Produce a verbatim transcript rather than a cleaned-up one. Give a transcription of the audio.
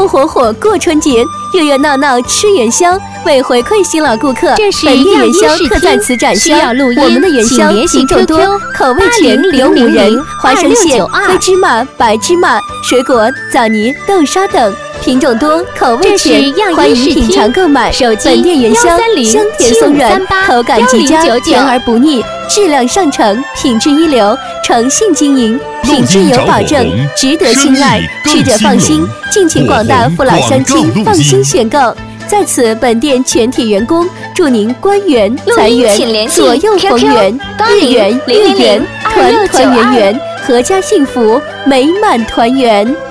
火火过春节，热热闹闹吃元宵。为回馈新老顾客， 这是本店元宵特在此展销。我们的元宵品种多，口味全，有五仁、花生馅、黑芝麻、白芝麻、水果、枣泥、豆沙等。品种多，口味全，欢迎品尝购买。本店元宵香甜松软，口感极佳，甜而不腻，质量上乘，品质一流，诚信经营，品质有保证，值得信赖，吃者放心。敬请广大父老乡亲放心选购。在此，本店全体员工祝您官员、财源左右逢源，日元、月圆，团团圆圆，阖家幸福，美满团圆。